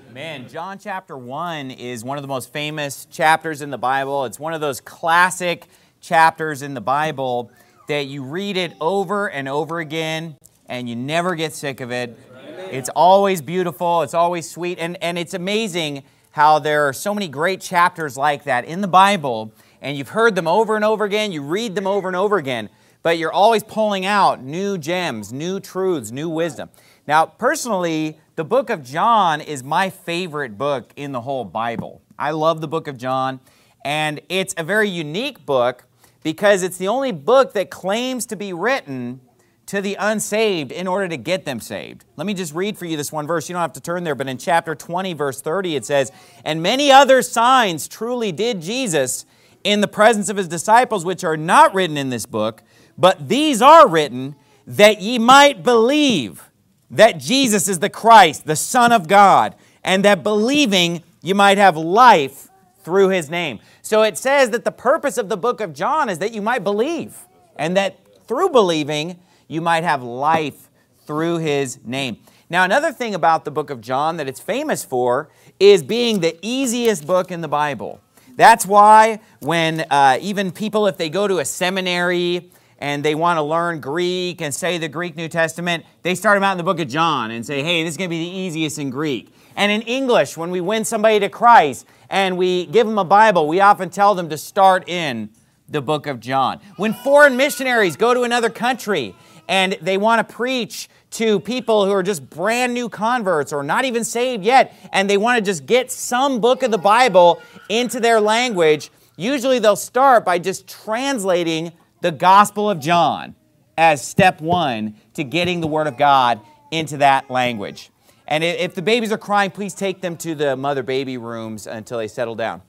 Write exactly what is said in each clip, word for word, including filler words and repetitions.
Man, John chapter one is one of the most famous chapters in the Bible. It's one of those classic chapters in the Bible that you read it over and over again and you never get sick of it. It's always beautiful. It's always sweet. And, and it's amazing how there are so many great chapters like that in the Bible, and you've heard them over and over again. You read them over and over again, but you're always pulling out new gems, new truths, new wisdom. Now, personally, the book of John is my favorite book in the whole Bible. I love the book of John, and it's a very unique book because it's the only book that claims to be written to the unsaved in order to get them saved. Let me just read for you this one verse. You don't have to turn there, but in chapter twenty, verse thirty, it says, "And many other signs truly did Jesus in the presence of his disciples, which are not written in this book, but these are written that ye might believe that Jesus is the Christ, the Son of God, and that believing you might have life through his name." So it says that the purpose of the book of John is that you might believe, and that through believing you might have life through his name. Now, another thing about the book of John that it's famous for is being the easiest book in the Bible. That's why when uh, even people, if they go to a seminary and they want to learn Greek and say the Greek New Testament, they start them out in the book of John and say, hey, this is going to be the easiest in Greek. And in English, when we win somebody to Christ and we give them a Bible, we often tell them to start in the book of John. When foreign missionaries go to another country and they want to preach to people who are just brand new converts or not even saved yet, and they want to just get some book of the Bible into their language, usually they'll start by just translating the Gospel of John as step one to getting the Word of God into that language. And if the babies are crying, please take them to the mother-baby rooms until they settle down.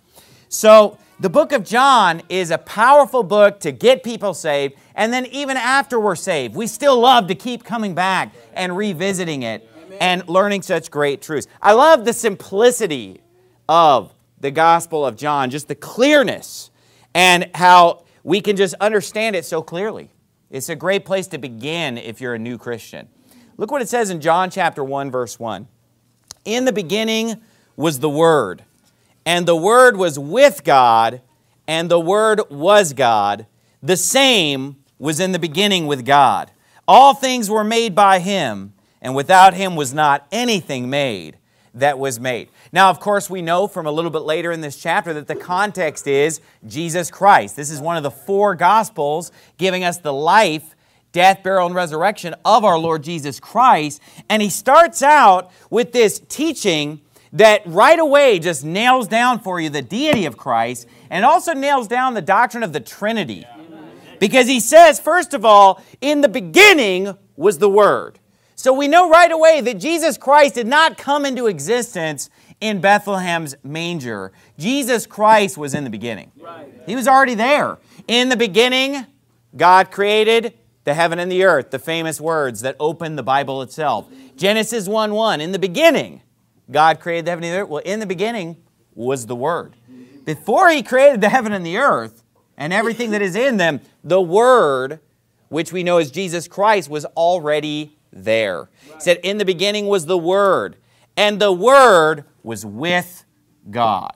So the book of John is a powerful book to get people saved, and then even after we're saved, we still love to keep coming back and revisiting it and learning such great truths. I love the simplicity of the Gospel of John, just the clearness and how we can just understand it so clearly. It's a great place to begin if you're a new Christian. Look what it says in John chapter one, verse one. "In the beginning was the Word, and the Word was with God, and the Word was God. The same was in the beginning with God. All things were made by him, and without him was not anything made that was made." Now, of course, we know from a little bit later in this chapter that the context is Jesus Christ. This is one of the four Gospels giving us the life, death, burial, and resurrection of our Lord Jesus Christ. And he starts out with this teaching that right away just nails down for you the deity of Christ and also nails down the doctrine of the Trinity. Because he says, first of all, in the beginning was the Word. So we know right away that Jesus Christ did not come into existence in Bethlehem's manger. Jesus Christ was in the beginning. He was already there. In the beginning, God created the heaven and the earth, the famous words that open the Bible itself. Genesis one one, in the beginning, God created the heaven and the earth. Well, in the beginning was the Word. Before he created the heaven and the earth and everything that is in them, the Word, which we know as Jesus Christ, was already there. He said, in the beginning was the Word, and the Word was with God.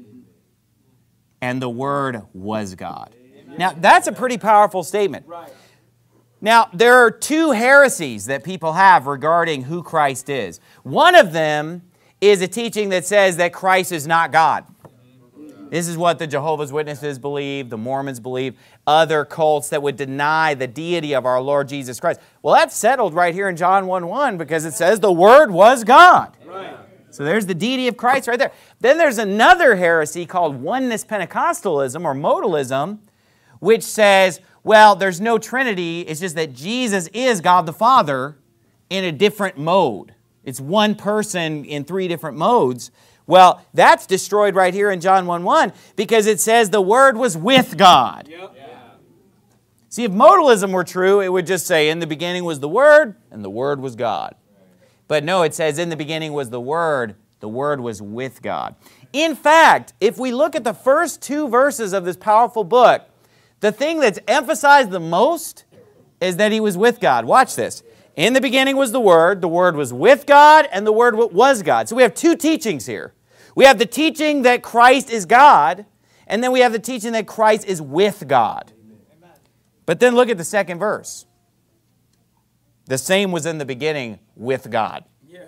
And the Word was God. Now, that's a pretty powerful statement. Now, there are two heresies that people have regarding who Christ is. One of them is a teaching that says that Christ is not God. This is what the Jehovah's Witnesses believe, the Mormons believe, other cults that would deny the deity of our Lord Jesus Christ. Well, that's settled right here in John one one because it says the Word was God. Right. So there's the deity of Christ right there. Then there's another heresy called Oneness Pentecostalism or Modalism, which says, well, there's no Trinity. It's just that Jesus is God the Father in a different mode. It's one person in three different modes. Well, that's destroyed right here in John one one because it says the Word was with God. Yep. Yeah. See, if modalism were true, it would just say, in the beginning was the Word, and the Word was God. But no, it says, in the beginning was the Word, the Word was with God. In fact, if we look at the first two verses of this powerful book, the thing that's emphasized the most is that he was with God. Watch this. In the beginning was the Word, the Word was with God, and the Word was God. So we have two teachings here. We have the teaching that Christ is God, and then we have the teaching that Christ is with God. But then look at the second verse. The same was in the beginning with God. Yeah.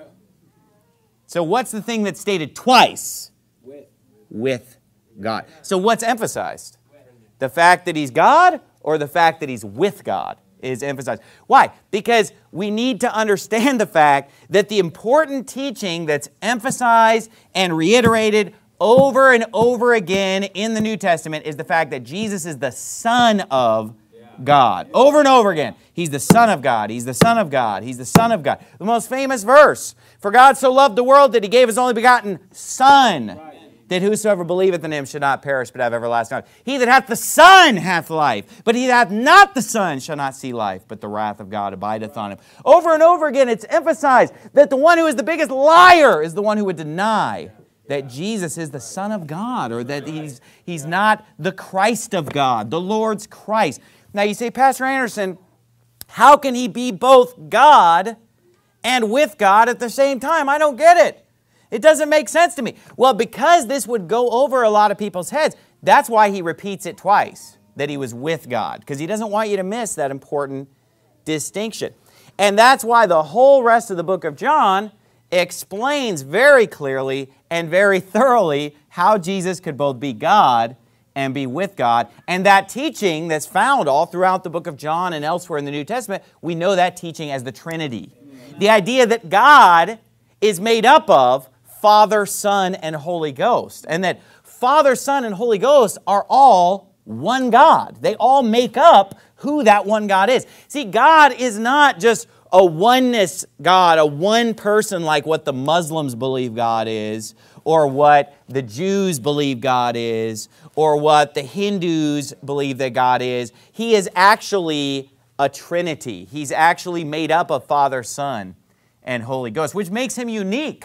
So what's the thing that's stated twice? With. With God. So what's emphasized? The fact that He's God or the fact that He's with God is emphasized. Why? Because we need to understand the fact that the important teaching that's emphasized and reiterated over and over again in the New Testament is the fact that Jesus is the Son of God. Over and over again. He's the Son of God. He's the Son of God. He's the Son of God. The most famous verse. For God so loved the world that He gave His only begotten Son, that whosoever believeth in Him should not perish but have everlasting life. He that hath the Son hath life, but he that hath not the Son shall not see life, but the wrath of God abideth on him. Over and over again it's emphasized that the one who is the biggest liar is the one who would deny that Jesus is the Son of God, or that He's, he's not the Christ of God, the Lord's Christ. Now you say, Pastor Anderson, how can He be both God and with God at the same time? I don't get it. It doesn't make sense to me. Well, because this would go over a lot of people's heads, that's why He repeats it twice, that He was with God, because He doesn't want you to miss that important distinction. And that's why the whole rest of the book of John explains very clearly and very thoroughly how Jesus could both be God and be with God. And that teaching that's found all throughout the book of John and elsewhere in the New Testament, we know that teaching as the Trinity. The idea that God is made up of Father, Son, and Holy Ghost. And that Father, Son, and Holy Ghost are all one God. They all make up who that one God is. See, God is not just a oneness God, a one person like what the Muslims believe God is, or what the Jews believe God is, or what the Hindus believe that God is. He is actually a Trinity. He's actually made up of Father, Son, and Holy Ghost, which makes Him unique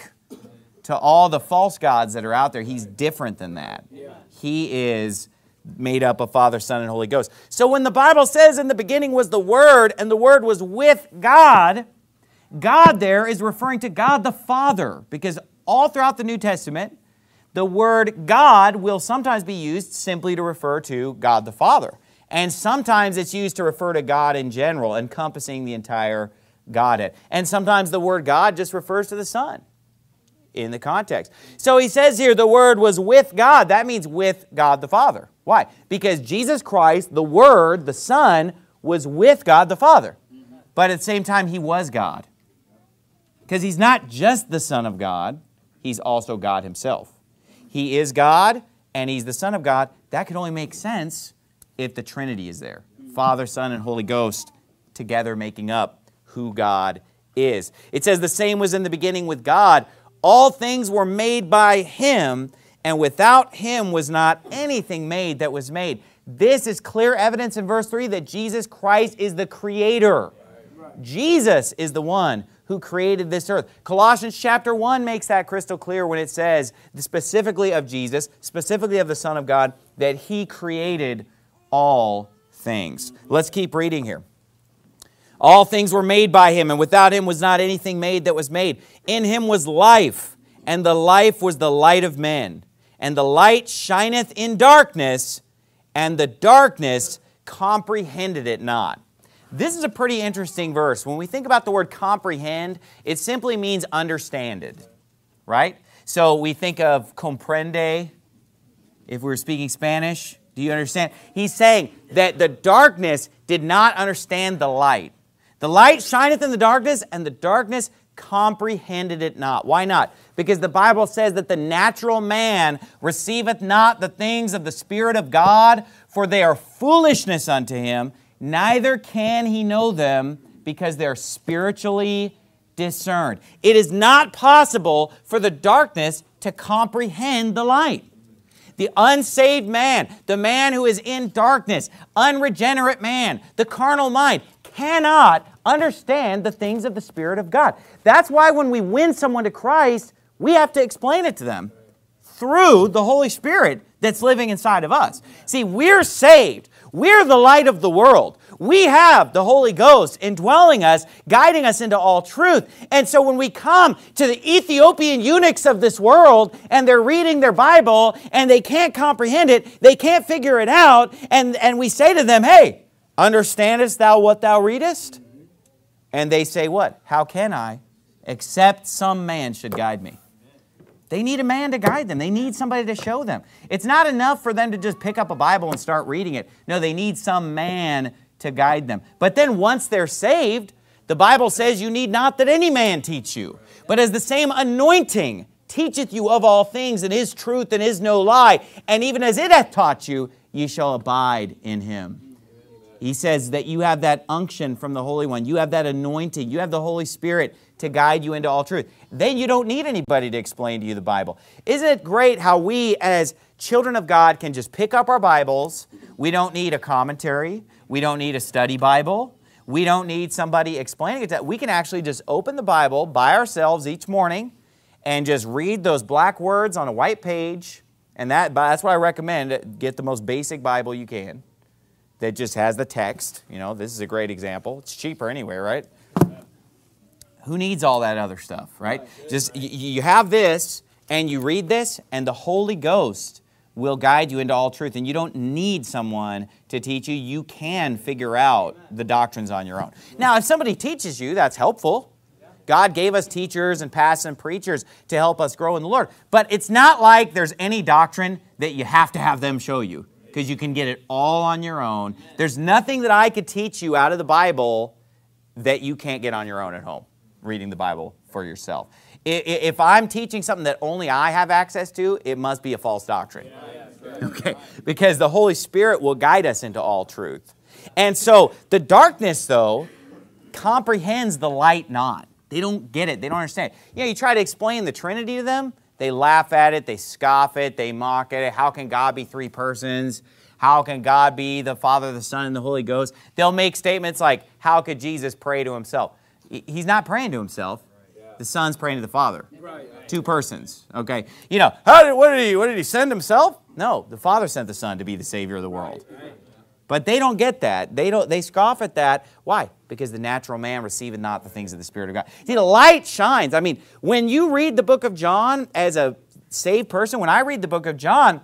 to all the false gods that are out there. He's different than that. He is made up of Father, Son, and Holy Ghost. So when the Bible says in the beginning was the Word, and the Word was with God, God there is referring to God the Father, because all throughout the New Testament, the word God will sometimes be used simply to refer to God the Father. And sometimes it's used to refer to God in general, encompassing the entire Godhead. And sometimes the word God just refers to the Son in the context. So he says here the Word was with God. That means with God the Father. Why? Because Jesus Christ, the Word, the Son, was with God the Father. But at the same time, He was God. Because He's not just the Son of God, He's also God Himself. He is God, and He's the Son of God. That can only make sense if the Trinity is there. Father, Son, and Holy Ghost together making up who God is. It says the same was in the beginning with God. All things were made by Him, and without Him was not anything made that was made. This is clear evidence in verse three that Jesus Christ is the Creator. Jesus is the one who created this earth. Colossians chapter one makes that crystal clear when it says specifically of Jesus, specifically of the Son of God, that He created all things. Let's keep reading here. All things were made by Him, and without Him was not anything made that was made. In Him was life, and the life was the light of men. And the light shineth in darkness, and the darkness comprehended it not. This is a pretty interesting verse. When we think about the word comprehend, it simply means understand it, right? So we think of comprende, if we were speaking Spanish. Do you understand? He's saying that the darkness did not understand the light. The light shineth in the darkness, and the darkness comprehended it not. Why not? Because the Bible says that the natural man receiveth not the things of the Spirit of God, for they are foolishness unto him, neither can he know them, because they're spiritually discerned. It is not possible for the darkness to comprehend the light. The unsaved man, the man who is in darkness, unregenerate man, the carnal mind, cannot understand the things of the Spirit of God. That's why when we win someone to Christ, we have to explain it to them through the Holy Spirit that's living inside of us. See, we're saved. We're the light of the world. we have the Holy Ghost indwelling us, guiding us into all truth. And so when we come to the Ethiopian eunuchs of this world and they're reading their Bible and they can't comprehend it, they can't figure it out, and, and we say to them, hey, understandest thou what thou readest? And they say what? How can I? Except some man should guide me. They need a man to guide them. They need somebody to show them. It's not enough for them to just pick up a Bible and start reading it. No, they need some man to guide them. But then once they're saved, the Bible says you need not that any man teach you, but as the same anointing teacheth you of all things, and is truth and is no lie, and even as it hath taught you, ye shall abide in him. He says that you have that unction from the Holy One. You have that anointing. You have the Holy Spirit to guide you into all truth. Then you don't need anybody to explain to you the Bible. Isn't it great how we as children of God can just pick up our Bibles? We don't need a commentary. We don't need a study Bible. We don't need somebody explaining it to us. We can actually just open the Bible by ourselves each morning and just read those black words on a white page. And that, that's what I recommend. Get the most basic Bible you can that just has the text. You know, this is a great example. It's cheaper anyway, right? Who needs all that other stuff, right? Just you, you have this, and you read this, and the Holy Ghost will guide you into all truth. And you don't need someone to teach you. You can figure out the doctrines on your own. Now, if somebody teaches you, that's helpful. God gave us teachers and pastors and preachers to help us grow in the Lord. But it's not like there's any doctrine that you have to have them show you, because you can get it all on your own. There's nothing that I could teach you out of the Bible that you can't get on your own at home, reading the Bible for yourself. If I'm teaching something that only I have access to, it must be a false doctrine. Okay, because the Holy Spirit will guide us into all truth. And so the darkness, though, comprehends the light not. They don't get it. They don't understand it. You know, you try to explain the Trinity to them, they laugh at it, they scoff it, they mock at it. How can God be three persons? How can God be the Father, the Son, and the Holy Ghost? They'll make statements like, how could Jesus pray to himself? He's not praying to himself. The Son's praying to the Father. Two persons. Okay. You know, how did, what did he, what did he send himself? No, the Father sent the Son to be the Savior of the world. But they don't get that. They don't. They scoff at that. Why? Because the natural man receiveth not the things of the Spirit of God. See, the light shines. I mean, when you read the book of John as a saved person, when I read the book of John,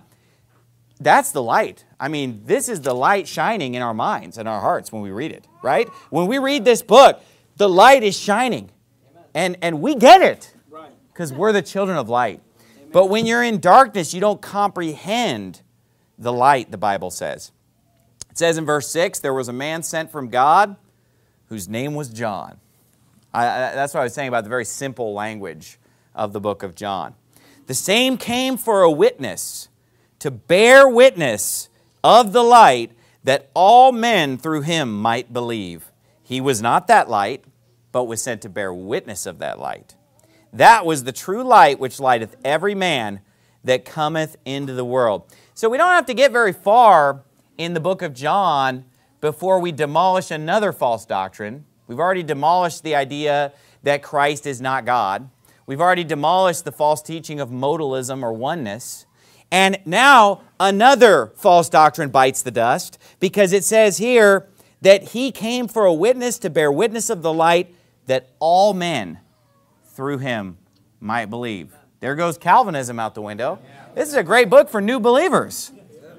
that's the light. I mean, this is the light shining in our minds and our hearts when we read it, right? When we read this book, the light is shining. And, and we get it because we're the children of light. But when you're in darkness, you don't comprehend the light, the Bible says. It says in verse six, there was a man sent from God whose name was John. I, I, that's what I was saying about the very simple language of the book of John. The same came for a witness, to bear witness of the light, that all men through him might believe. He was not that light, but was sent to bear witness of that light. That was the true light which lighteth every man that cometh into the world. So we don't have to get very far in the book of John before we demolish another false doctrine. We've already demolished the idea that Christ is not God. We've already demolished the false teaching of modalism or oneness. And now another false doctrine bites the dust, because it says here that he came for a witness, to bear witness of the light, that all men through him might believe. There goes Calvinism out the window. This is a great book for new believers.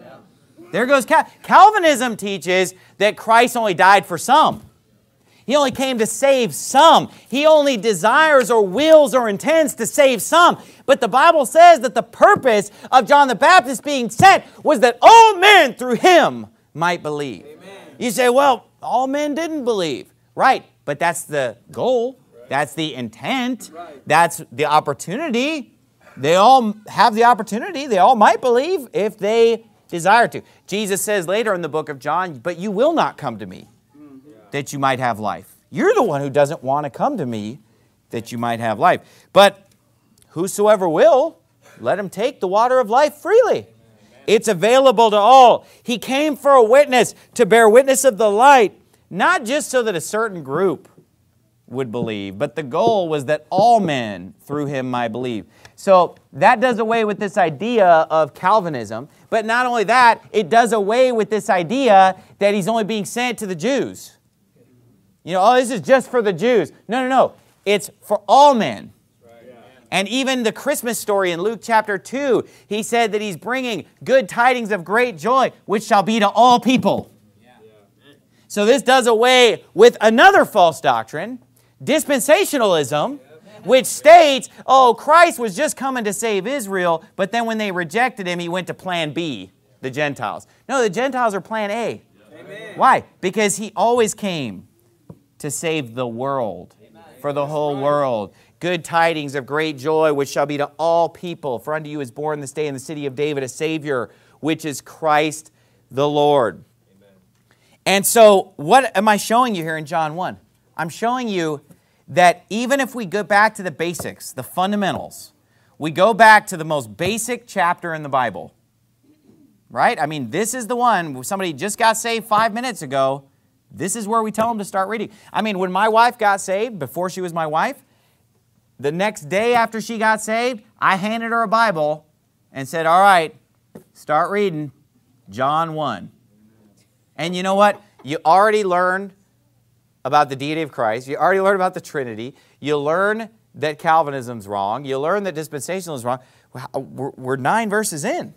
There goes Cal- Calvinism teaches that Christ only died for some. He only came to save some. He only desires or wills or intends to save some. But the Bible says that the purpose of John the Baptist being sent was that all men through him might believe. Amen. You say, well, all men didn't believe. Right, but that's the goal. That's the intent. That's the opportunity. They all have the opportunity. They all might believe if they desire to. Jesus says later in the book of John, but you will not come to me that you might have life. You're the one who doesn't want to come to me that you might have life. But whosoever will, let him take the water of life freely. It's available to all. He came for a witness, to bear witness of the light, not just so that a certain group would believe, but the goal was that all men through him might believe. So that does away with this idea of Calvinism, but not only that, it does away with this idea that he's only being sent to the Jews. You know, oh, this is just for the Jews. No, no, no. It's for all men. And even the Christmas story in Luke chapter two, he said that he's bringing good tidings of great joy, which shall be to all people. Yeah. So this does away with another false doctrine, dispensationalism, which states, oh, Christ was just coming to save Israel, but then when they rejected him, he went to plan B, the Gentiles. No, the Gentiles are plan A. Amen. Why? Because he always came to save the world, Amen. For the whole world. Good tidings of great joy, which shall be to all people. For unto you is born this day in the city of David a Savior, which is Christ the Lord. Amen. And so, what am I showing you here in John one? I'm showing you that even if we go back to the basics, the fundamentals, we go back to the most basic chapter in the Bible, right? I mean, this is the one where somebody just got saved five minutes ago. This is where we tell them to start reading. I mean, when my wife got saved, before she was my wife, the next day after she got saved, I handed her a Bible and said, all right, start reading John one. And you know what? You already learned about the deity of Christ. You already learned about the Trinity. You learn that Calvinism's wrong. You learn that dispensationalism is wrong. We're, we're nine verses in.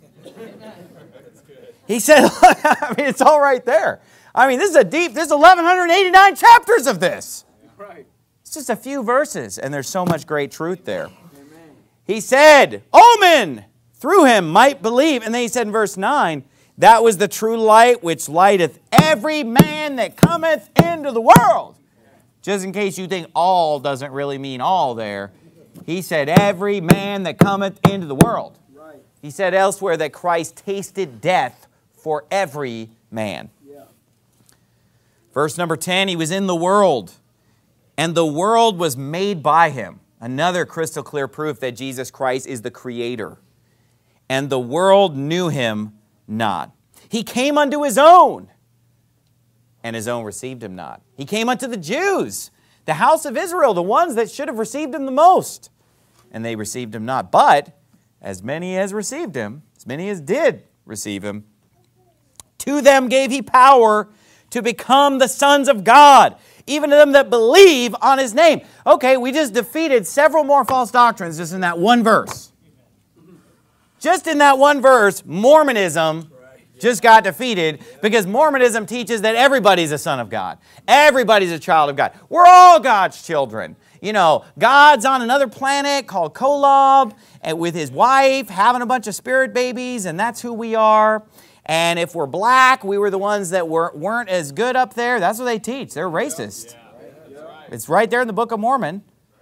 He said, I mean, it's all right there. I mean, this is a deep, there's eleven eighty-nine chapters of this. Right. It's just a few verses, and there's so much great truth there. Amen. He said, all men through him might believe. And then he said in verse nine, that was the true light which lighteth every man that cometh into the world. Just in case you think all doesn't really mean all there. He said every man that cometh into the world. Right. He said elsewhere that Christ tasted death for every man. Yeah. Verse number ten, he was in the world, and the world was made by him. Another crystal clear proof that Jesus Christ is the Creator. And the world knew him not. He came unto his own, and his own received him not. He came unto the Jews, the house of Israel, the ones that should have received him the most, and they received him not. But as many as received him, as many as did receive him, to them gave he power to become the sons of God, even to them that believe on his name. Okay, we just defeated several more false doctrines just in that one verse. Just in that one verse, Mormonism just got defeated because Mormonism teaches that everybody's a son of God. Everybody's a child of God. We're all God's children. You know, God's on another planet called Kolob and with his wife having a bunch of spirit babies, and that's who we are. And if we're black, we were the ones that were, weren't as good up there. That's what they teach. They're racist. It's right there in the Book of Mormon.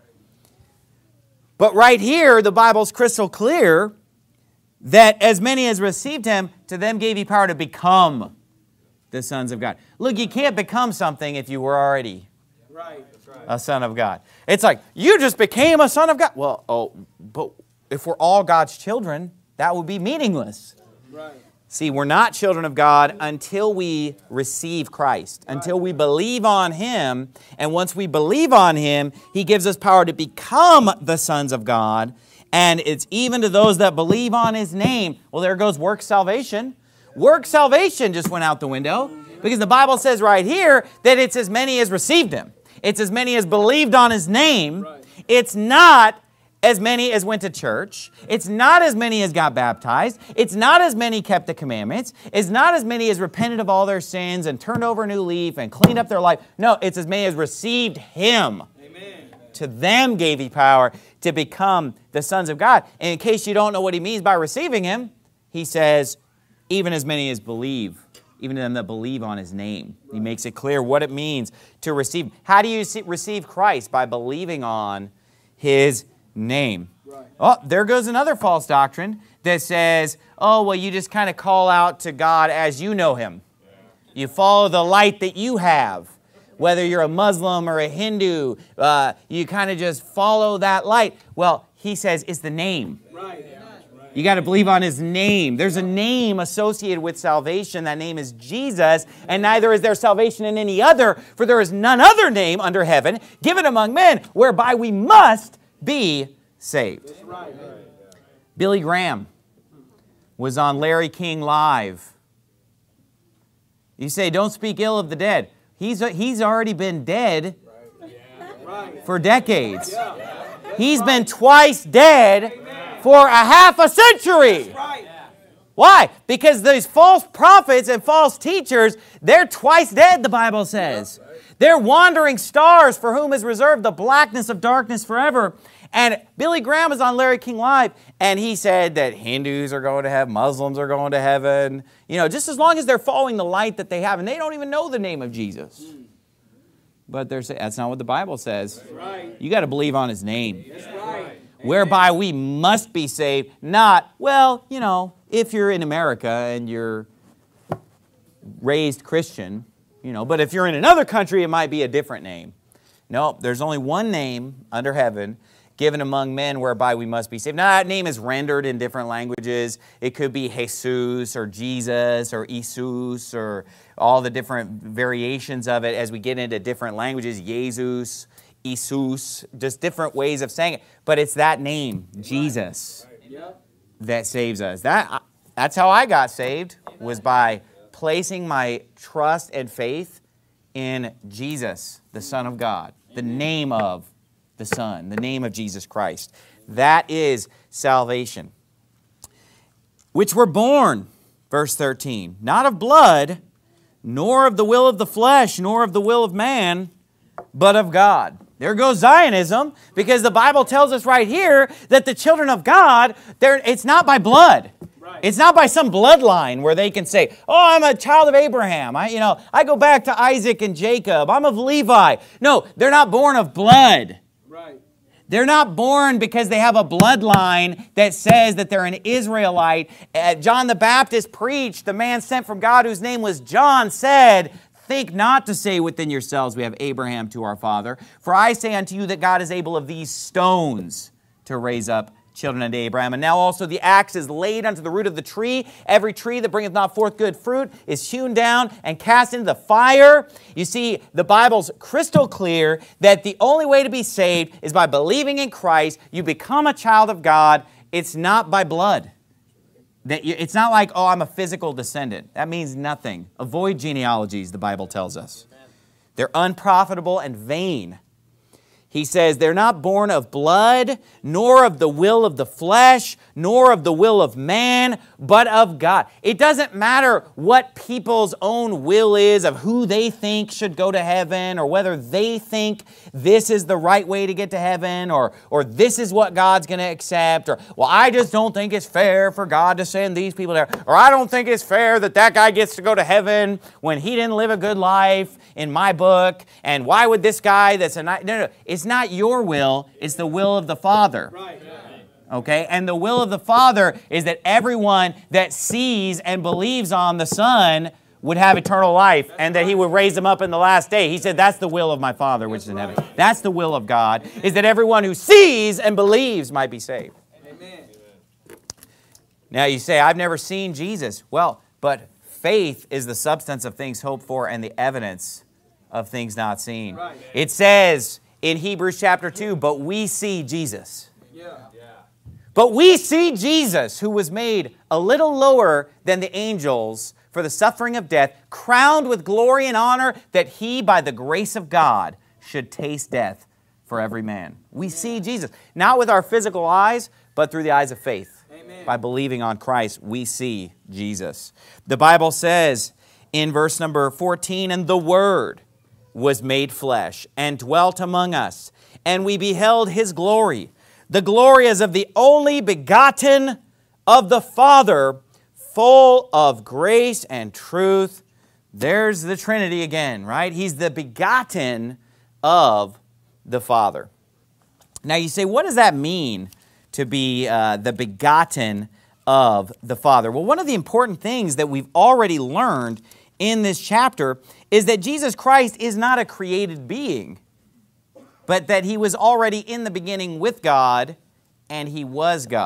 But right here, the Bible's crystal clear that as many as received him, to them gave he power to become the sons of God. Look, you can't become something if you were already a son of God. It's like, you just became a son of God. Well, oh, but if we're all God's children, that would be meaningless. Right. See, we're not children of God until we receive Christ, until we believe on him. And once we believe on him, he gives us power to become the sons of God. And it's even to those that believe on his name. Well, there goes work salvation. Work salvation just went out the window because the Bible says right here that it's as many as received him. It's as many as believed on his name. It's not as many as went to church. It's not as many as got baptized. It's not as many kept the commandments. It's not as many as repented of all their sins and turned over a new leaf and cleaned up their life. No, it's as many as received him. Amen. To them gave he power to become the sons of God. And in case you don't know what he means by receiving him, he says, even as many as believe, even to them that believe on his name. Right. He makes it clear what it means to receive. How do you receive Christ? By believing on his name. Right. Oh, there goes another false doctrine that says, oh, well, you just kind of call out to God as you know him. Yeah. You follow the light that you have. Whether you're a Muslim or a Hindu, uh, you kind of just follow that light. Well, he says it's the name. Right. You got to believe on His name. There's a name associated with salvation. That name is Jesus. And neither is there salvation in any other, for there is none other name under heaven given among men whereby we must be saved. Billy Graham was on Larry King Live. You say, don't speak ill of the dead. He's, he's already been dead for decades. He's been twice dead for a half a century. Why? Because these false prophets and false teachers, they're twice dead, the Bible says. They're wandering stars for whom is reserved the blackness of darkness forever. And Billy Graham was on Larry King Live, and he said that Hindus are going to heaven, Muslims are going to heaven, you know, just as long as they're following the light that they have, and they don't even know the name of Jesus. But they're saying, that's not what the Bible says. Right. You got to believe on His name. That's right. Whereby we must be saved, not, well, you know, if you're in America and you're raised Christian, you know, but if you're in another country, it might be a different name. No, there's only one name under heaven given among men whereby we must be saved. Now, that name is rendered in different languages. It could be Jesus or Jesus or Isus or all the different variations of it as we get into different languages. Jesus, Isus, just different ways of saying it. But it's that name, Jesus, that saves us. That, that's how I got saved, was by placing my trust and faith in Jesus, the Son of God, the name of the Son, the name of Jesus Christ. That is salvation. Which were born, verse thirteen, not of blood, nor of the will of the flesh, nor of the will of man, but of God. There goes Zionism, because the Bible tells us right here that the children of God, it's not by blood. Right. It's not by some bloodline where they can say, oh, I'm a child of Abraham. I, you know, I go back to Isaac and Jacob. I'm of Levi. No, they're not born of blood. Right. They're not born because they have a bloodline that says that they're an Israelite. Uh, John the Baptist preached, the man sent from God whose name was John said, think not to say within yourselves, we have Abraham to our father. For I say unto you that God is able of these stones to raise up children unto Abraham. And now also the axe is laid unto the root of the tree. Every tree that bringeth not forth good fruit is hewn down and cast into the fire. You see, the Bible's crystal clear that the only way to be saved is by believing in Christ. You become a child of God. It's not by blood. That you, it's not like, oh, I'm a physical descendant. That means nothing. Avoid genealogies, the Bible tells us. They're unprofitable and vain. He says, they're not born of blood, nor of the will of the flesh, nor of the will of man, but of God. It doesn't matter what people's own will is of who they think should go to heaven, or whether they think this is the right way to get to heaven, or, or this is what God's going to accept, or, well, I just don't think it's fair for God to send these people there, or I don't think it's fair that that guy gets to go to heaven when he didn't live a good life in my book, and why would this guy that's a... No, no, it's not your will, it's the will of the Father. Right. Okay? And the will of the Father is that everyone that sees and believes on the Son would have eternal life, and that He would raise them up in the last day. He said, that's the will of my Father which is in heaven. That's the will of God, is that everyone who sees and believes might be saved. Amen. Now you say, I've never seen Jesus. Well, but faith is the substance of things hoped for and the evidence of things not seen. Right. It says in Hebrews chapter two, but we see Jesus. Yeah. But we see Jesus, who was made a little lower than the angels for the suffering of death, crowned with glory and honor, that He, by the grace of God, should taste death for every man. We see Jesus, not with our physical eyes, but through the eyes of faith. Amen. By believing on Christ, we see Jesus. The Bible says in verse number fourteen, and the Word was made flesh and dwelt among us, and we beheld His glory. The glory is of the only begotten of the Father, full of grace and truth. There's the Trinity again, right? He's the begotten of the Father. Now you say, what does that mean to be uh, the begotten of the Father? Well, one of the important things that we've already learned in this chapter is that Jesus Christ is not a created being, but that He was already in the beginning with God, and He was God.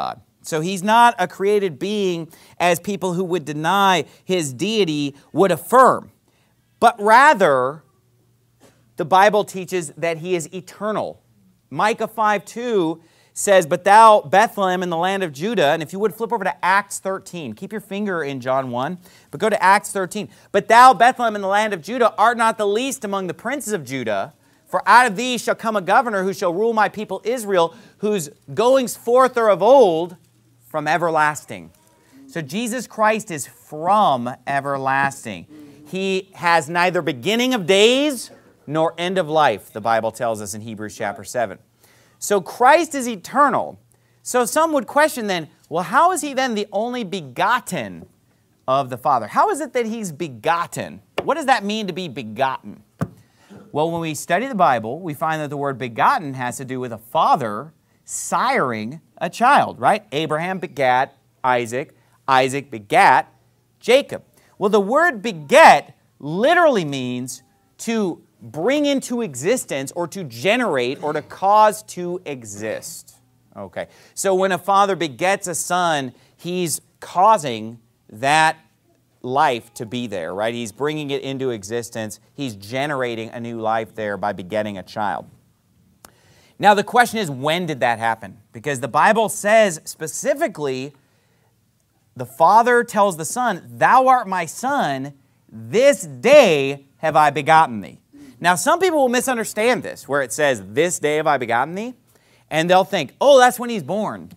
So he's not a created being as people who would deny his deity would affirm. But rather, the Bible teaches that he is eternal. Micah five two says, "But thou, Bethlehem, in the land of Judah," and if you would flip over to Acts thirteen, keep your finger in John one, but go to Acts thirteen. "But thou, Bethlehem, in the land of Judah, art not the least among the princes of Judah, for out of thee shall come a governor who shall rule my people Israel, whose goings forth are of old, from everlasting." So Jesus Christ is from everlasting. He has neither beginning of days nor end of life, the Bible tells us in Hebrews chapter seven. So Christ is eternal. So some would question then, well, how is he then the only begotten of the Father? How is it that he's begotten? What does that mean to be begotten? Well, when we study the Bible, we find that the word begotten has to do with a father siring a child, right? Abraham begat Isaac, Isaac begat Jacob. Well, the word beget literally means to bring into existence or to generate or to cause to exist. Okay, so when a father begets a son, he's causing that life to be there, right? He's bringing it into existence. He's generating a new life there by begetting a child. Now the question is, when did that happen? Because the Bible says specifically, the Father tells the Son, "Thou art my Son, this day have I begotten thee." Now, some people will misunderstand this, where it says, "This day have I begotten thee," and they'll think, oh, that's when he's born.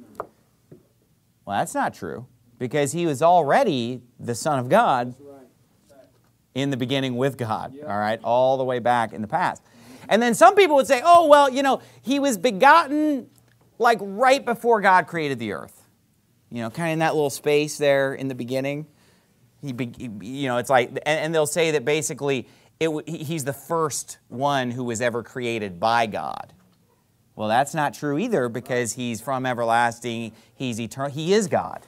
Well, that's not true, because he was already the Son of God in the beginning with God, all right, all the way back in the past. And then some people would say, oh, well, you know, he was begotten like right before God created the earth. You know, kind of in that little space there in the beginning. He, be, you know, it's like, and, and they'll say that basically, It, he's the first one who was ever created by God. Well, that's not true either, because he's from everlasting, he's eternal, he is God.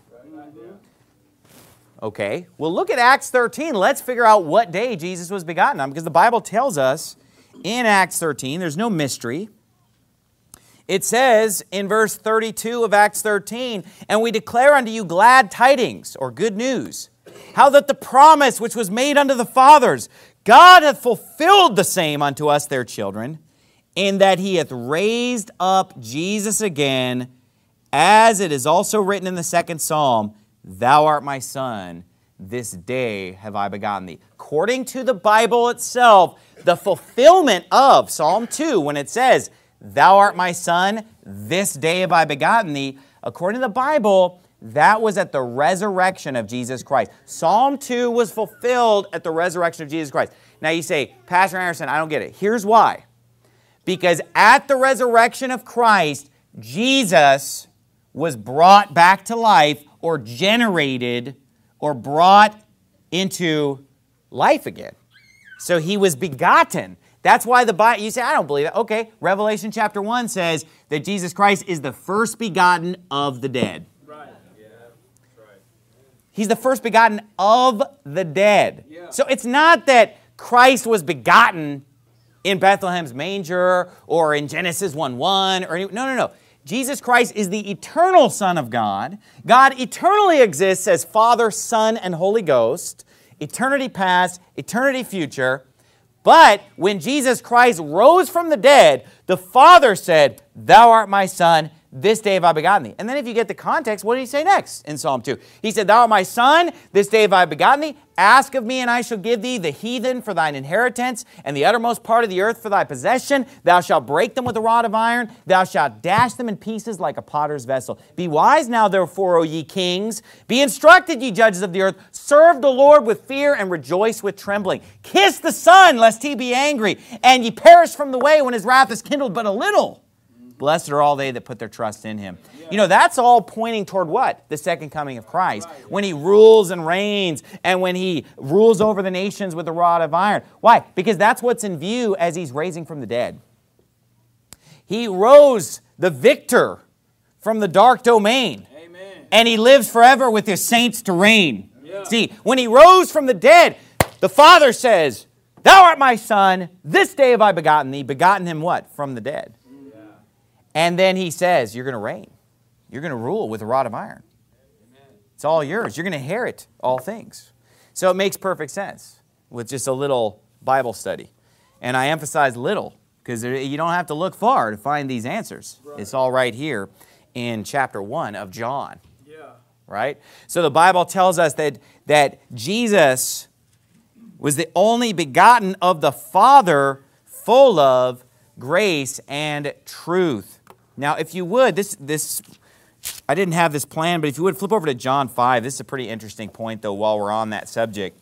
Okay, well look at Acts thirteen. Let's figure out what day Jesus was begotten on, because the Bible tells us in Acts thirteen, there's no mystery. It says in verse thirty-two of Acts thirteen, "And we declare unto you glad tidings," or good news, "how that the promise which was made unto the fathers, God hath fulfilled the same unto us their children, in that he hath raised up Jesus again, as it is also written in the second psalm, Thou art my son, this day have I begotten thee." According to the Bible itself, the fulfillment of Psalm two, when it says, "Thou art my son, this day have I begotten thee," according to the Bible, that was at the resurrection of Jesus Christ. Psalm two was fulfilled at the resurrection of Jesus Christ. Now you say, "Pastor Anderson, I don't get it." Here's why. Because at the resurrection of Christ, Jesus was brought back to life, or generated, or brought into life again. So he was begotten. That's why the Bible, you say, "I don't believe that." Okay, Revelation chapter one says that Jesus Christ is the first begotten of the dead. He's the first begotten of the dead. Yeah. So it's not that Christ was begotten in Bethlehem's manger or in Genesis one one. Or any, no, no, no. Jesus Christ is the eternal Son of God. God eternally exists as Father, Son, and Holy Ghost. Eternity past, eternity future. But when Jesus Christ rose from the dead, the Father said, "Thou art my Son, this day have I begotten thee." And then if you get the context, what did he say next in Psalm two? He said, "Thou art my son, this day have I begotten thee. Ask of me, and I shall give thee the heathen for thine inheritance, and the uttermost part of the earth for thy possession. Thou shalt break them with a rod of iron. Thou shalt dash them in pieces like a potter's vessel. Be wise now, therefore, O ye kings. Be instructed, ye judges of the earth. Serve the Lord with fear, and rejoice with trembling. Kiss the Son, lest he be angry, and ye perish from the way when his wrath is kindled but a little. Blessed are all they that put their trust in him." You know, that's all pointing toward what? The second coming of Christ. When he rules and reigns, and when he rules over the nations with a rod of iron. Why? Because that's what's in view as he's raising from the dead. He rose the victor from the dark domain. Amen. And he lives forever with his saints to reign. Yeah. See, when he rose from the dead, the Father says, "Thou art my son, this day have I begotten thee." Begotten him what? From the dead. And then he says, "You're going to reign. you're going to rule with a rod of iron. It's all yours. You're going to inherit all things. So it makes perfect sense with just a little Bible study. And I emphasize little because you don't have to look far to find these answers. Right. It's all right here in chapter one of John. Yeah. Right? So the Bible tells us that, that Jesus was the only begotten of the Father, full of grace and truth. Now, if you would, this this I didn't have this plan, but if you would flip over to John five. This is a pretty interesting point, though, while we're on that subject.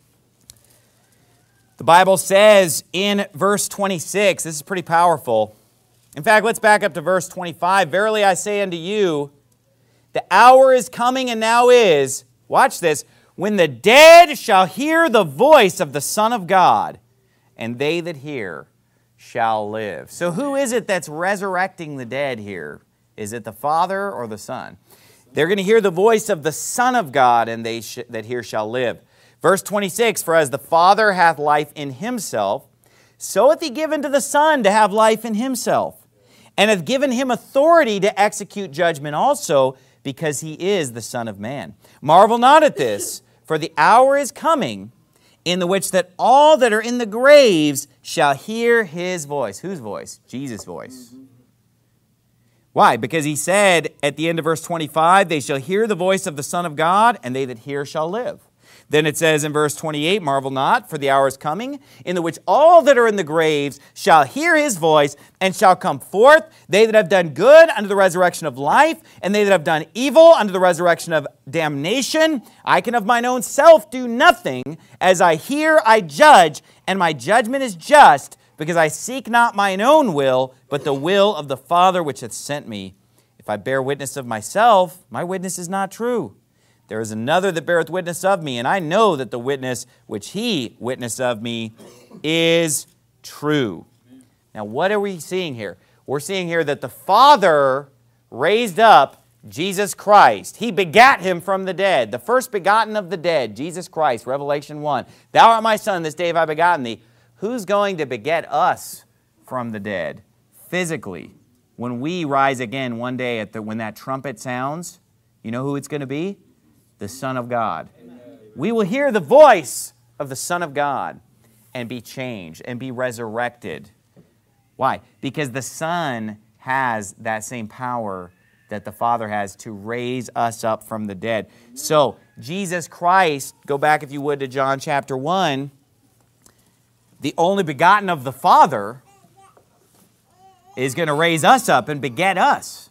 The Bible says in verse twenty-six, this is pretty powerful. In fact, let's back up to verse twenty-five. Verily I say unto you, the hour is coming and now is, watch this, when the dead shall hear the voice of the Son of God, and they that hear shall live. So who is it that's resurrecting the dead here? Is it the Father or the Son? They're going to hear the voice of the Son of God, and they sh- that hear shall live. Verse twenty-six, for as the Father hath life in himself, so hath he given to the Son to have life in himself, and hath given him authority to execute judgment also, because he is the Son of Man. Marvel not at this, for the hour is coming, in the which that all that are in the graves shall hear his voice. Whose voice? Jesus' voice. Why? Because he said at the end of verse twenty-five, they shall hear the voice of the Son of God, and they that hear shall live. Then it says in verse twenty-eight, marvel not, for the hour is coming, in the which all that are in the graves shall hear his voice, and shall come forth, they that have done good unto the resurrection of life, and they that have done evil unto the resurrection of damnation. I can of mine own self do nothing. As I hear, I judge, and my judgment is just, because I seek not mine own will, but the will of the Father which hath sent me. If I bear witness of myself, my witness is not true. There is another that beareth witness of me, and I know that the witness which he witnessed of me is true. Now, what are we seeing here? We're seeing here that the Father raised up Jesus Christ. He begat him from the dead, the first begotten of the dead, Jesus Christ, Revelation one. Thou art my Son, this day have I begotten thee. Who's going to beget us from the dead physically? When we rise again one day, at the, when that trumpet sounds, you know who it's going to be? The Son of God. Amen. We will hear the voice of the Son of God and be changed and be resurrected. Why? Because the Son has that same power that the Father has to raise us up from the dead. So, Jesus Christ, go back if you would to John chapter one, the only begotten of the Father is going to raise us up and beget us,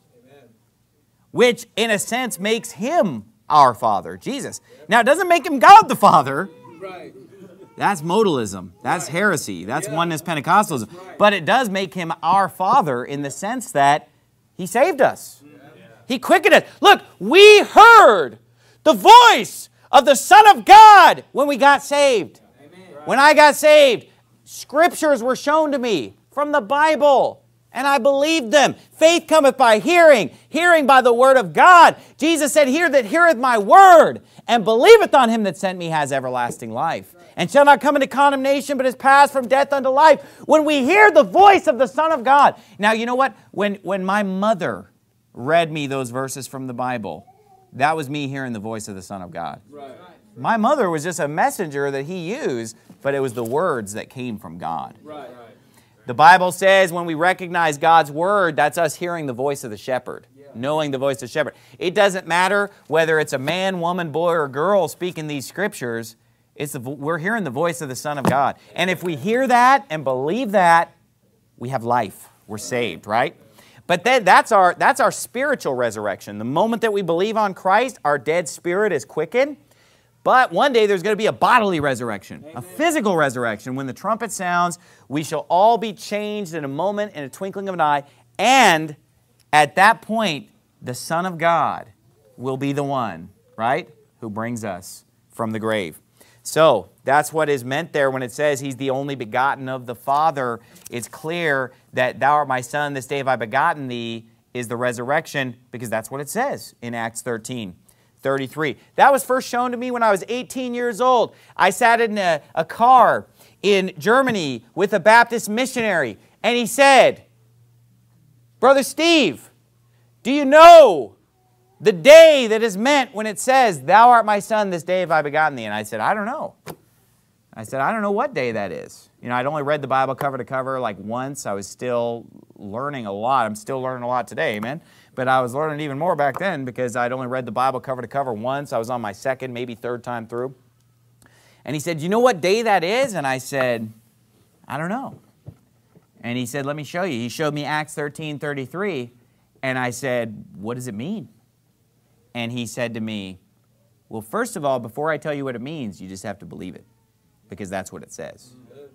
which in a sense makes him our Father, Jesus. Now, it doesn't make him God the Father. Right. That's modalism. That's right. Heresy. That's yeah. Oneness Pentecostalism. Right. But it does make him our Father in the sense that he saved us. Yeah. He quickened us. Look, we heard the voice of the Son of God when we got saved. Amen. When I got saved, scriptures were shown to me from the Bible, and I believed them. Faith cometh by hearing, hearing by the word of God. Jesus said, he that heareth my word and believeth on him that sent me has everlasting life, and shall not come into condemnation, but is passed from death unto life. When we hear the voice of the Son of God. Now, you know what? When, when my mother read me those verses from the Bible, that was me hearing the voice of the Son of God. Right. My mother was just a messenger that he used, but it was the words that came from God. Right. The Bible says when we recognize God's word, that's us hearing the voice of the shepherd, yeah. knowing the voice of the shepherd. It doesn't matter whether it's a man, woman, boy, or girl speaking these scriptures. It's the, we're hearing the voice of the Son of God. And if we hear that and believe that, we have life. We're saved, right? But then that's our, that's our spiritual resurrection. The moment that we believe on Christ, our dead spirit is quickened. But one day there's going to be a bodily resurrection, a physical resurrection. When the trumpet sounds, we shall all be changed in a moment, in a twinkling of an eye. And at that point, the Son of God will be the one, right, who brings us from the grave. So that's what is meant there when it says he's the only begotten of the Father. It's clear that thou art my Son, this day have I begotten thee, is the resurrection, because that's what it says in Acts thirteen. thirty-three. That was first shown to me when I was eighteen years old. I sat in a, a car in Germany with a Baptist missionary, and he said, Brother Steve, do you know the day that is meant when it says, thou art my son, this day have I begotten thee. And I said, I don't know. I said, I don't know what day that is. You know, I'd only read the Bible cover to cover like once. I was still learning a lot. I'm still learning a lot today, amen? But I was learning even more back then because I'd only read the Bible cover to cover once. I was on my second, maybe third time through. And he said, you know what day that is? And I said, I don't know. And he said, let me show you. He showed me Acts thirteen thirty-three. And I said, what does it mean? And he said to me, well, first of all, before I tell you what it means, you just have to believe it, because that's what it says.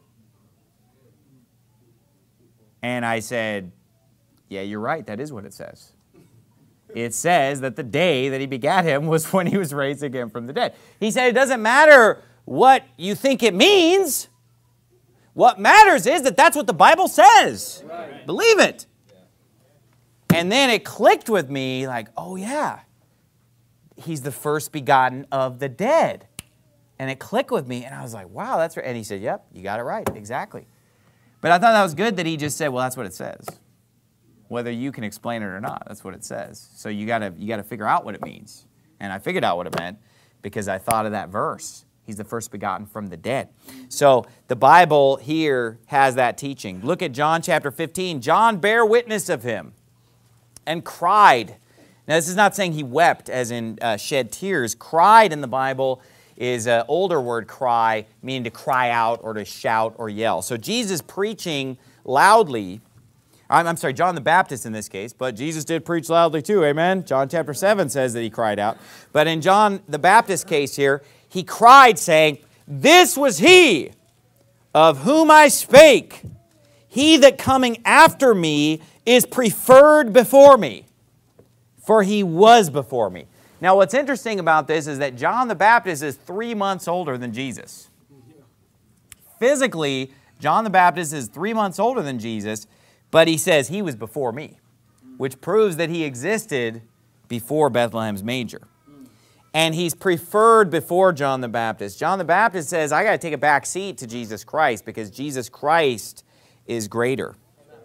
And I said, yeah, you're right. That is what it says. It says that the day that he begat him was when he was raised again from the dead. He said, it doesn't matter what you think it means. What matters is that that's what the Bible says. Right. Believe it. Yeah. And then it clicked with me like, oh yeah, he's the first begotten of the dead. And it clicked with me, and I was like, wow, that's right. And he said, yep, you got it right, exactly. But I thought that was good that he just said, well, that's what it says. Whether you can explain it or not, that's what it says. So you gotta, you gotta figure out what it means. And I figured out what it meant because I thought of that verse. He's the first begotten from the dead. So the Bible here has that teaching. Look at John chapter fifteen. John bare witness of him and cried. Now this is not saying he wept as in uh, shed tears. Cried in the Bible is an older word, cry, meaning to cry out or to shout or yell. So Jesus preaching loudly, I'm, I'm sorry, John the Baptist in this case, but Jesus did preach loudly too, amen? John chapter seven says that he cried out. But in John the Baptist case here, he cried saying, this was he of whom I spake. He that coming after me is preferred before me, for he was before me. Now, what's interesting about this is that John the Baptist is three months older than Jesus. Physically, John the Baptist is three months older than Jesus, but he says he was before me, which proves that he existed before Bethlehem's manger. And he's preferred before John the Baptist. John the Baptist says, I got to take a back seat to Jesus Christ because Jesus Christ is greater.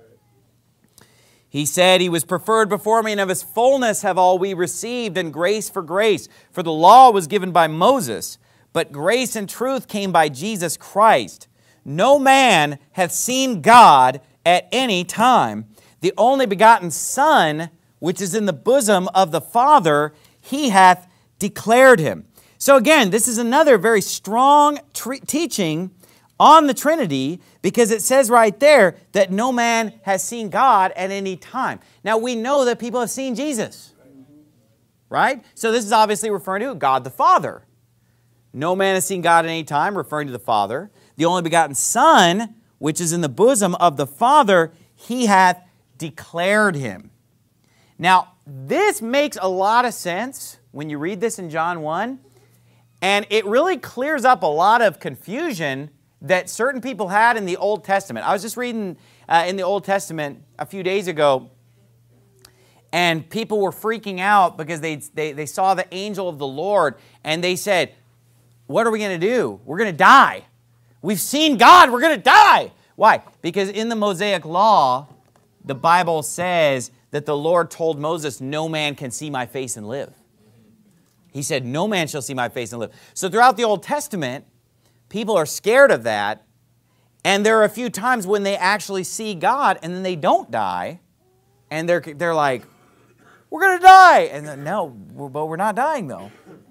He said he was preferred before me, and of his fullness have all we received, and grace for grace. For the law was given by Moses, but grace and truth came by Jesus Christ. No man hath seen God at any time. The only begotten Son, which is in the bosom of the Father, he hath declared him. So again, this is another very strong teaching on the Trinity, because it says right there that no man has seen God at any time. Now we know that people have seen Jesus, right? So this is obviously referring to God the Father. No man has seen God at any time, referring to the Father. The only begotten Son, which is in the bosom of the Father, he hath declared him. Now this makes a lot of sense when you read this in John one, and it really clears up a lot of confusion that certain people had in the Old Testament. I was just reading uh, in the Old Testament a few days ago, and people were freaking out because they, they, they saw the angel of the Lord, and they said, what are we going to do? We're going to die. We've seen God. We're going to die. Why? Because in the Mosaic Law, the Bible says that the Lord told Moses, no man can see my face and live. He said, no man shall see my face and live. So throughout the Old Testament, people are scared of that, and there are a few times when they actually see God and then they don't die, and they're, they're like, we're going to die. And then, no, but we're not dying though.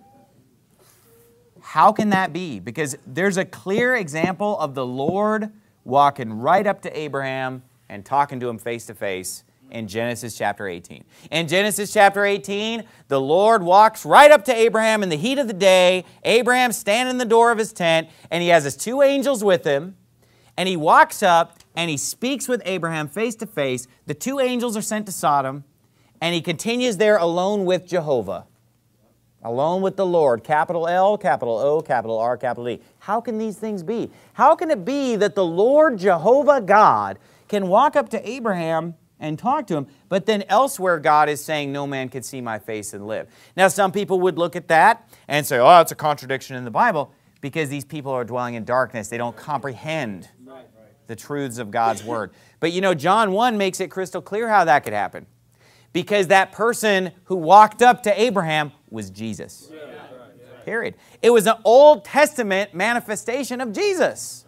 How can that be? Because there's a clear example of the Lord walking right up to Abraham and talking to him face to face in Genesis chapter eighteen. In Genesis chapter eighteen, the Lord walks right up to Abraham in the heat of the day. Abraham's standing in the door of his tent, and he has his two angels with him, and he walks up and he speaks with Abraham face to face. The two angels are sent to Sodom, and he continues there alone with Jehovah. Alone with the Lord, capital L, capital O, capital R, capital E. How can these things be? How can it be that the Lord Jehovah God can walk up to Abraham and talk to him, but then elsewhere God is saying, no man can see my face and live? Now some people would look at that and say, oh, it's a contradiction in the Bible, because these people are dwelling in darkness. They don't comprehend the truths of God's Word. But you know, John one makes it crystal clear how that could happen. Because that person who walked up to Abraham was Jesus. Period. It was an Old Testament manifestation of Jesus.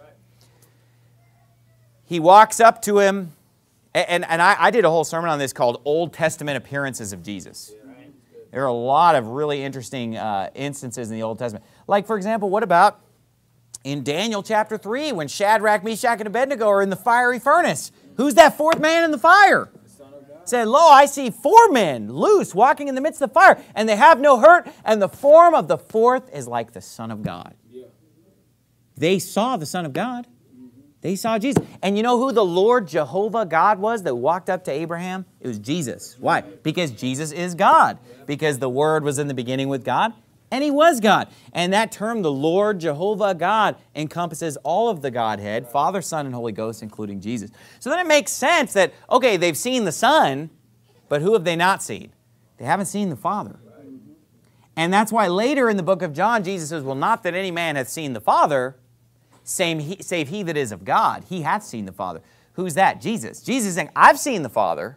He walks up to him, and, and I, I did a whole sermon on this called Old Testament Appearances of Jesus. There are a lot of really interesting uh, instances in the Old Testament. Like, for example, what about in Daniel chapter three when Shadrach, Meshach, and Abednego are in the fiery furnace? Who's that fourth man in the fire? Said, lo, I see four men loose walking in the midst of the fire, and they have no hurt, and the form of the fourth is like the Son of God. Yeah. They saw the Son of God. They saw Jesus. And you know who the Lord Jehovah God was that walked up to Abraham? It was Jesus. Why? Because Jesus is God. Because the Word was in the beginning with God, and He was God. And that term, the Lord Jehovah God, encompasses all of the Godhead, Father, Son, and Holy Ghost, including Jesus. So then it makes sense that, okay, they've seen the Son, but who have they not seen? They haven't seen the Father. And that's why later in the book of John, Jesus says, well, not that any man hath seen the Father, save he, save he that is of God. He hath seen the Father. Who's that? Jesus. Jesus is saying, I've seen the Father,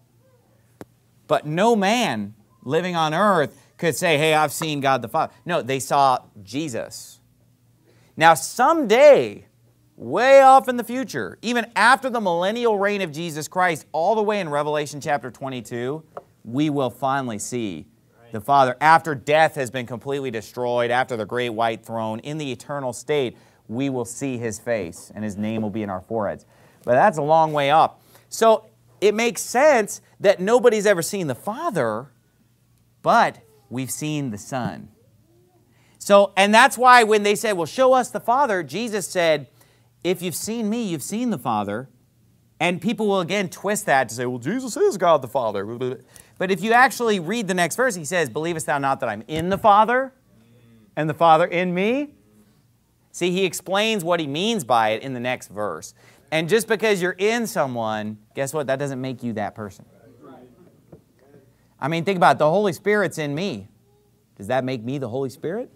but no man living on earth could say, hey, I've seen God the Father. No, they saw Jesus. Now, someday, way off in the future, even after the millennial reign of Jesus Christ, all the way in Revelation chapter twenty-two, we will finally see the Father. After death has been completely destroyed, after the great white throne, in the eternal state, we will see His face, and His name will be in our foreheads. But that's a long way up. So it makes sense that nobody's ever seen the Father, but we've seen the Son. So, and that's why when they said, well, show us the Father, Jesus said, if you've seen me, you've seen the Father. And people will again twist that to say, well, Jesus is God the Father. But if you actually read the next verse, He says, believest thou not that I'm in the Father, and the Father in me? See, He explains what He means by it in the next verse. And just because you're in someone, guess what? That doesn't make you that person. I mean, think about it. The Holy Spirit's in me. Does that make me the Holy Spirit?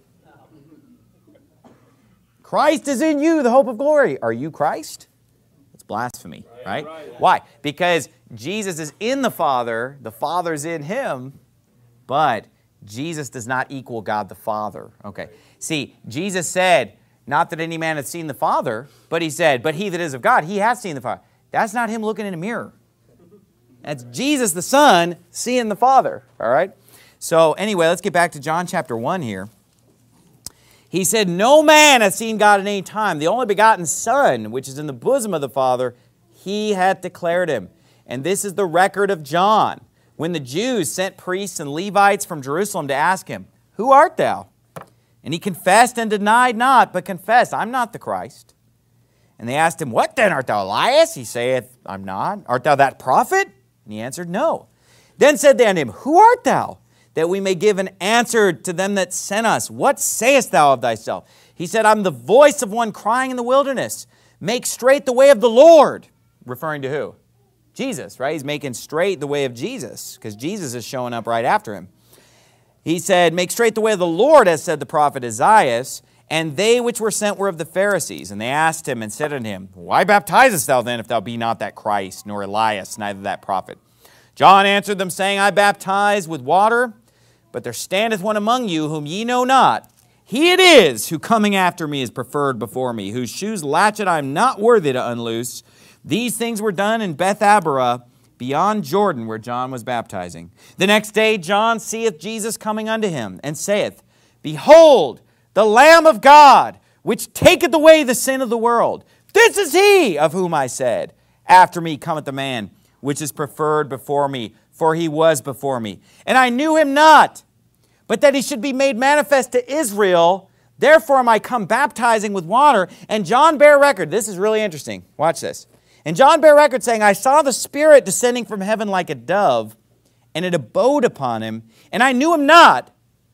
Christ is in you, the hope of glory. Are you Christ? It's blasphemy, right? Why? Because Jesus is in the Father, the Father's in Him, but Jesus does not equal God the Father. Okay. See, Jesus said, not that any man hath seen the Father, but He said, but he that is of God, he hath seen the Father. That's not Him looking in a mirror. That's Jesus the Son seeing the Father, all right? So anyway, let's get back to John chapter one here. He said, no man hath seen God at any time. The only begotten Son, which is in the bosom of the Father, He hath declared Him. And this is the record of John, when the Jews sent priests and Levites from Jerusalem to ask him, who art thou? And he confessed and denied not, but confessed, I'm not the Christ. And they asked him, what then? Art thou Elias? He saith, I'm not. Art thou that prophet? And he answered, no. Then said they unto him, who art thou? That we may give an answer to them that sent us. What sayest thou of thyself? He said, I'm the voice of one crying in the wilderness. Make straight the way of the Lord. Referring to who? Jesus, right? He's making straight the way of Jesus, because Jesus is showing up right after him. He said, make straight the way of the Lord, as said the prophet Isaiah. And they which were sent were of the Pharisees. And they asked him and said unto him, why baptizest thou then, if thou be not that Christ, nor Elias, neither that prophet? John answered them, saying, I baptize with water, but there standeth one among you whom ye know not. He it is who coming after me is preferred before me, whose shoes latchet I am not worthy to unloose. These things were done in Bethabara, beyond Jordan, where John was baptizing. The next day John seeth Jesus coming unto him, and saith, behold, the Lamb of God, which taketh away the sin of the world. This is He of whom I said, after me cometh the man, which is preferred before me, for He was before me. And I knew Him not, but that He should be made manifest to Israel. Therefore am I come baptizing with water. And John bare record. This is really interesting. Watch this. And John bare record, saying, I saw the Spirit descending from heaven like a dove, and it abode upon Him. And I knew Him not,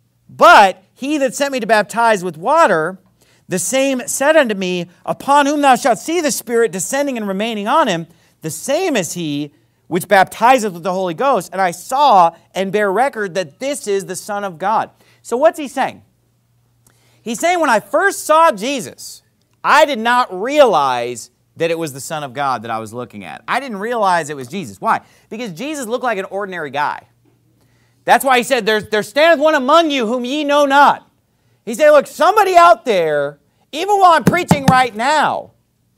but He that sent me to baptize with water, the same said unto me, upon whom thou shalt see the Spirit descending and remaining on Him, the same is He which baptizeth with the Holy Ghost. And I saw and bear record that this is the Son of God. So what's he saying? He's saying, when I first saw Jesus, I did not realize that it was the Son of God that I was looking at. I didn't realize it was Jesus. Why? Because Jesus looked like an ordinary guy. That's why he said, there, there standeth one among you whom ye know not. He said, look, somebody out there, even while I'm preaching right now,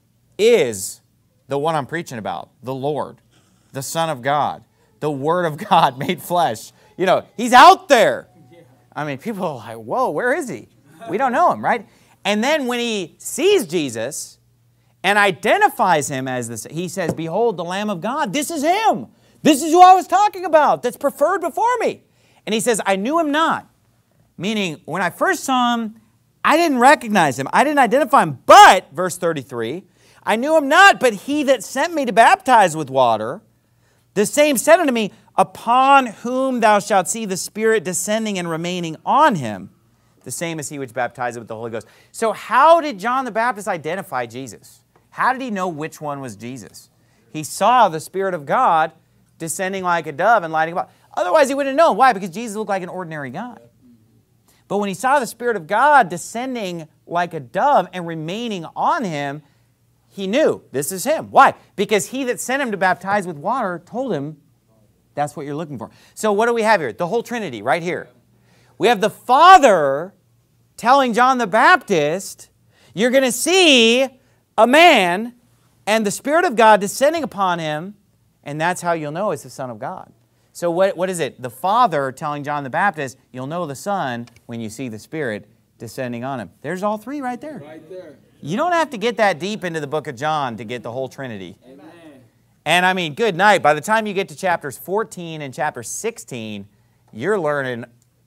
is the one I'm preaching about, the Lord, the Son of God, the Word of God made flesh. You know, he's out there. I mean, people are like, whoa, where is he? We don't know him, right? And then when he sees Jesus and identifies him as this, he says, behold, the Lamb of God, this is him. This is who I was talking about, that's preferred before me. And he says, I knew him not. Meaning, when I first saw him, I didn't recognize him. I didn't identify him. But, verse thirty-three, I knew him not, but he that sent me to baptize with water, the same said unto me, upon whom thou shalt see the Spirit descending and remaining on him, the same as he which baptizeth with the Holy Ghost. So how did John the Baptist identify Jesus? How did he know which one was Jesus? He saw the Spirit of God descending like a dove and lighting about. Otherwise, he wouldn't have known. Why? Because Jesus looked like an ordinary guy. But when he saw the Spirit of God descending like a dove and remaining on him, he knew this is him. Why? Because he that sent him to baptize with water told him that's what you're looking for. So what do we have here? The whole Trinity right here. We have the Father telling John the Baptist, you're going to see a man and the Spirit of God descending upon him, and that's how you'll know it's the Son of God. So what, what is it? The Father telling John the Baptist, you'll know the Son when you see the Spirit descending on him. There's all three right there. Right there. You don't have to get that deep into the book of John to get the whole Trinity. Amen. And I mean, good night. By the time you get to chapters fourteen and chapter sixteen, you're learning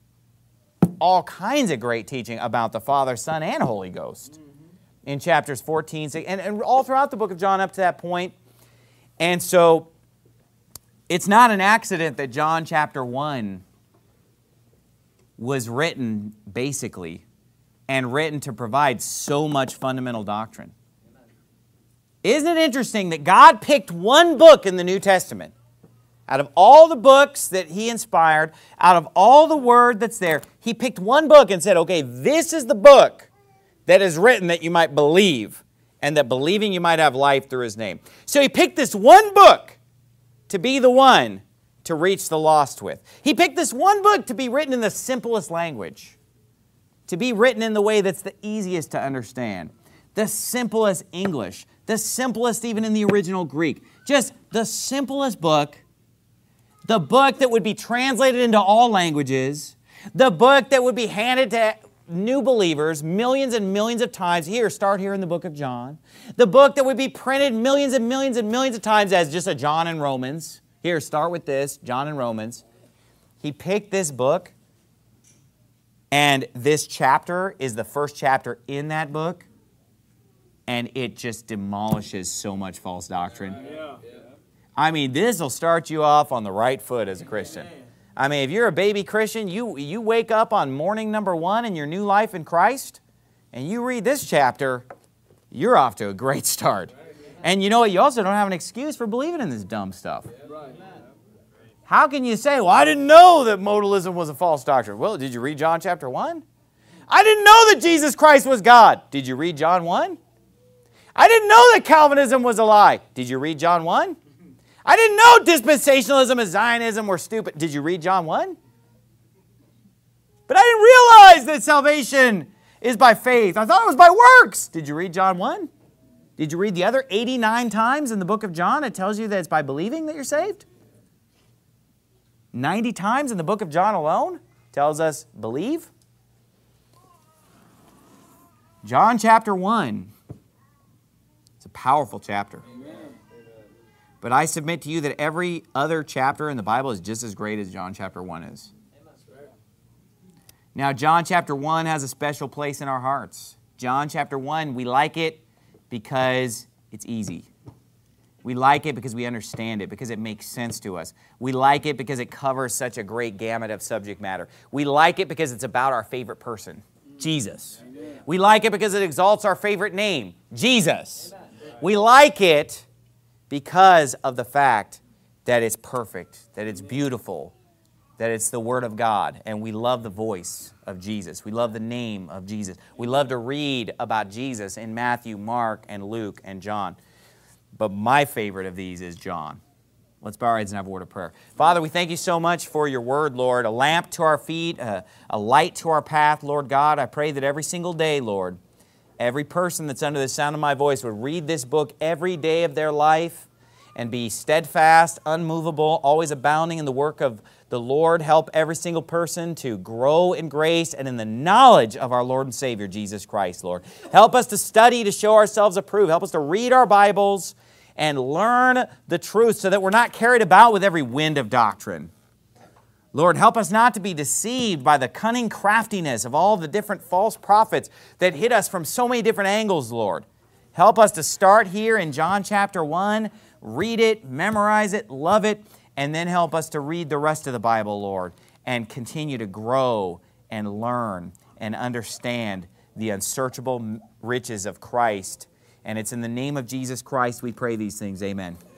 all kinds of great teaching about the Father, Son, and Holy Ghost. Mm-hmm. In chapters fourteen, and, and all throughout the book of John up to that point. And so, it's not an accident that John chapter one was written, basically, and written to provide so much fundamental doctrine. Isn't it interesting that God picked one book in the New Testament, out of all the books that He inspired, out of all the Word that's there, He picked one book and said, okay, this is the book that is written that you might believe, and that believing you might have life through His name. So He picked this one book to be the one to reach the lost with. He picked this one book to be written in the simplest language, to be written in the way that's the easiest to understand, the simplest English, the simplest even in the original Greek. Just the simplest book, the book that would be translated into all languages, the book that would be handed to new believers millions and millions of times. Here, start here in the book of John. The book that would be printed millions and millions and millions of times as just a John and Romans. Here, start with this, John and Romans. He picked this book, and this chapter is the first chapter in that book, and it just demolishes so much false doctrine. Yeah. I mean, this will start you off on the right foot as a Christian. I mean, if you're a baby Christian, you, you wake up on morning number one in your new life in Christ, and you read this chapter, you're off to a great start. And you know what? You also don't have an excuse for believing in this dumb stuff. How can you say, well, I didn't know that modalism was a false doctrine? Well, did you read John chapter one? I didn't know that Jesus Christ was God. Did you read John one? I didn't know that Calvinism was a lie. Did you read John one? I didn't know dispensationalism and Zionism were stupid. Did you read John one? But I didn't realize that salvation is by faith. I thought it was by works. Did you read John one? Did you read the other eighty-nine times in the book of John it tells you that it's by believing that you're saved? ninety times in the book of John alone tells us believe. John chapter one. It's a powerful chapter. But I submit to you that every other chapter in the Bible is just as great as John chapter one is. Now, John chapter one has a special place in our hearts. John chapter one, we like it because it's easy. We like it because we understand it, because it makes sense to us. We like it because it covers such a great gamut of subject matter. We like it because it's about our favorite person, Jesus. We like it because it exalts our favorite name, Jesus. We like it because of the fact that it's perfect, that it's beautiful, that it's the Word of God, and we love the voice of Jesus. We love the name of Jesus. We love to read about Jesus in Matthew, Mark, and Luke, and John. But my favorite of these is John. Let's bow our heads and have a word of prayer. Father, we thank you so much for your word, Lord, a lamp to our feet, a, a light to our path, Lord God. I pray that every single day, Lord, every person that's under the sound of my voice would read this book every day of their life and be steadfast, unmovable, always abounding in the work of the Lord. Help every single person to grow in grace and in the knowledge of our Lord and Savior, Jesus Christ, Lord. Help us to study to show ourselves approved. Help us to read our Bibles and learn the truth so that we're not carried about with every wind of doctrine. Lord, help us not to be deceived by the cunning craftiness of all the different false prophets that hit us from so many different angles, Lord. Help us to start here in John chapter one, read it, memorize it, love it, and then help us to read the rest of the Bible, Lord, and continue to grow and learn and understand the unsearchable riches of Christ. And it's in the name of Jesus Christ we pray these things. Amen.